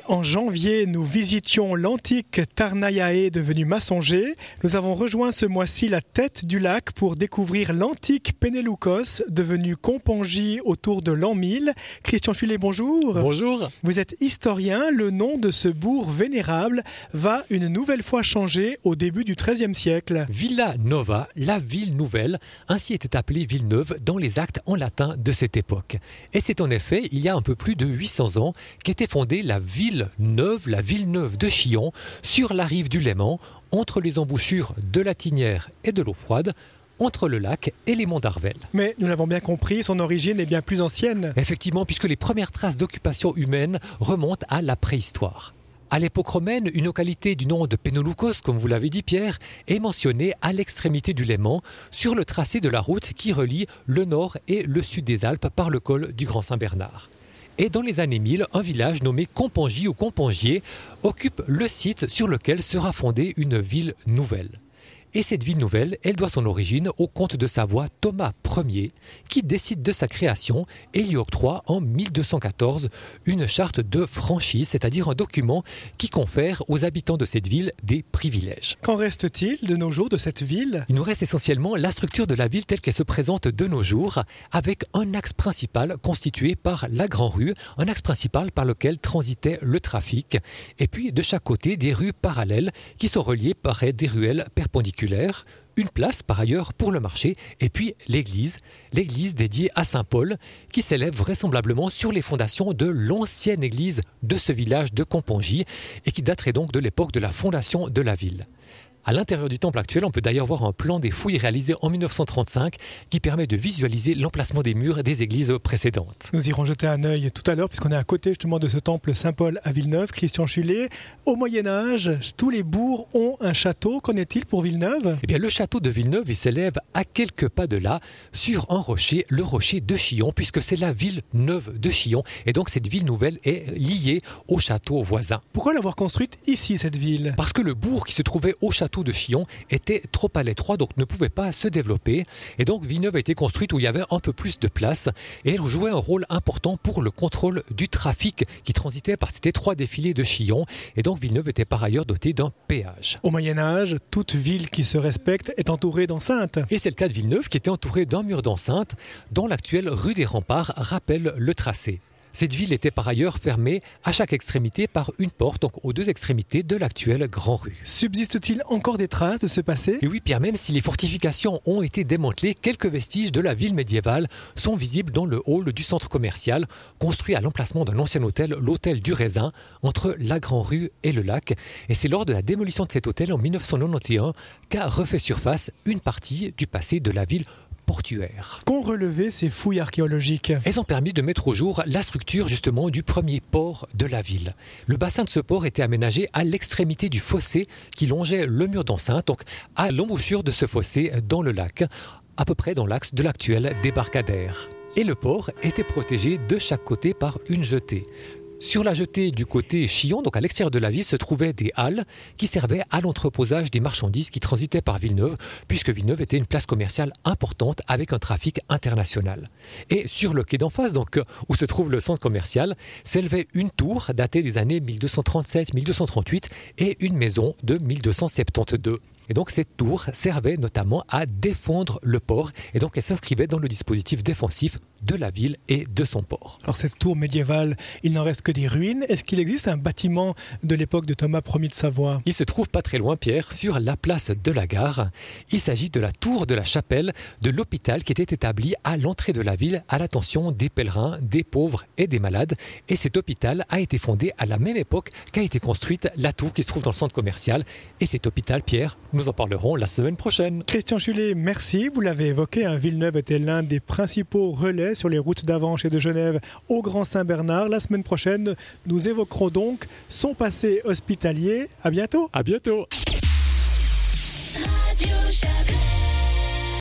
en janvier, nous visitions l'antique Tarnaiae devenu Massonger. Nous avons rejoint ce mois-ci la tête du lac pour découvrir l'antique Pénéloukos devenu Compangie autour de l'an 1000. Christian Chulet, bonjour. Bonjour. Vous êtes historien. Le nom de ce bourg vénérable va une nouvelle fois changer au début du XIIIe siècle. Villa Nova, la ville nouvelle, ainsi était appelée Villeneuve dans les actes en latin de cette époque. Et c'est en effet, il y a un peu plus de 800 ans, qu'était fondée la ville neuve de Chillon, sur la rive du Léman, entre les embouchures de la Tinière et de l'eau froide, entre le lac et les monts d'Arvel. Mais nous l'avons bien compris, son origine est bien plus ancienne. Effectivement, puisque les premières traces d'occupation humaine remontent à la préhistoire. À l'époque romaine, une localité du nom de Pénéloukos, comme vous l'avez dit Pierre, est mentionnée à l'extrémité du Léman, sur le tracé de la route qui relie le nord et le sud des Alpes par le col du Grand Saint-Bernard. Et dans les années 1000, un village nommé Compangie ou Compangier occupe le site sur lequel sera fondée une ville nouvelle. Et cette ville nouvelle, elle doit son origine au comte de Savoie Thomas Ier, qui décide de sa création et lui octroie en 1214 une charte de franchise, c'est-à-dire un document qui confère aux habitants de cette ville des privilèges. Qu'en reste-t-il de nos jours de cette ville ? Il nous reste essentiellement la structure de la ville telle qu'elle se présente de nos jours, avec un axe principal constitué par la Grande Rue, un axe principal par lequel transitait le trafic, et puis de chaque côté des rues parallèles qui sont reliées par des ruelles perpendiculaires. Une place par ailleurs pour le marché et puis l'église dédiée à Saint-Paul qui s'élève vraisemblablement sur les fondations de l'ancienne église de ce village de Compangie et qui daterait donc de l'époque de la fondation de la ville. À l'intérieur du temple actuel, on peut d'ailleurs voir un plan des fouilles réalisées en 1935 qui permet de visualiser l'emplacement des murs des églises précédentes. Nous irons jeter un œil tout à l'heure puisqu'on est à côté justement de ce temple Saint-Paul à Villeneuve. Christian Chulet, au Moyen-Âge, tous les bourgs ont un château. Qu'en est-il pour Villeneuve ? Eh bien, le château de Villeneuve il s'élève à quelques pas de là, sur un rocher, le rocher de Chillon, puisque c'est la ville neuve de Chillon. Et donc cette ville nouvelle est liée au château voisin. Pourquoi l'avoir construite ici, cette ville ? Parce que le bourg qui se trouvait au château de Chillon était trop à l'étroit, donc ne pouvait pas se développer. Et donc Villeneuve a été construite où il y avait un peu plus de place. Et elle jouait un rôle important pour le contrôle du trafic qui transitait par cet étroit défilé de Chillon. Et donc Villeneuve était par ailleurs dotée d'un péage. Au Moyen-Âge, toute ville qui se respecte est entourée d'enceintes. Et c'est le cas de Villeneuve qui était entourée d'un mur d'enceinte dont l'actuelle rue des Remparts rappelle le tracé. Cette ville était par ailleurs fermée à chaque extrémité par une porte, donc aux deux extrémités de l'actuelle Grand Rue. Subsiste-t-il encore des traces de ce passé ? Et oui Pierre, même si les fortifications ont été démantelées, quelques vestiges de la ville médiévale sont visibles dans le hall du centre commercial, construit à l'emplacement d'un ancien hôtel, l'hôtel du Raisin, entre la Grand Rue et le lac. Et c'est lors de la démolition de cet hôtel en 1991 qu'a refait surface une partie du passé de la ville portuaire. Qu'ont relevé ces fouilles archéologiques ? Elles ont permis de mettre au jour la structure justement du premier port de la ville. Le bassin de ce port était aménagé à l'extrémité du fossé qui longeait le mur d'enceinte, donc à l'embouchure de ce fossé dans le lac, à peu près dans l'axe de l'actuel débarcadère. Et le port était protégé de chaque côté par une jetée. Sur la jetée du côté Chillon, donc à l'extérieur de la ville, se trouvaient des halles qui servaient à l'entreposage des marchandises qui transitaient par Villeneuve, puisque Villeneuve était une place commerciale importante avec un trafic international. Et sur le quai d'en face, donc où se trouve le centre commercial, s'élevait une tour datée des années 1237-1238 et une maison de 1272. Et donc cette tour servait notamment à défendre le port et donc elle s'inscrivait dans le dispositif défensif de la ville et de son port. Alors cette tour médiévale, il n'en reste que des ruines. Est-ce qu'il existe un bâtiment de l'époque de Thomas Ier de Savoie ? Il se trouve pas très loin Pierre, sur la place de la Gare. Il s'agit de la tour de la chapelle de l'hôpital qui était établi à l'entrée de la ville à l'attention des pèlerins, des pauvres et des malades. Et cet hôpital a été fondé à la même époque qu'a été construite la tour qui se trouve dans le centre commercial. Et cet hôpital, Pierre, nous en parlerons la semaine prochaine. Christian Chulet, merci. Vous l'avez évoqué, Villeneuve était l'un des principaux relais sur les routes d'Avenches et de Genève au Grand Saint-Bernard. La semaine prochaine, nous évoquerons donc son passé hospitalier. À bientôt. À bientôt. Radio Chablais.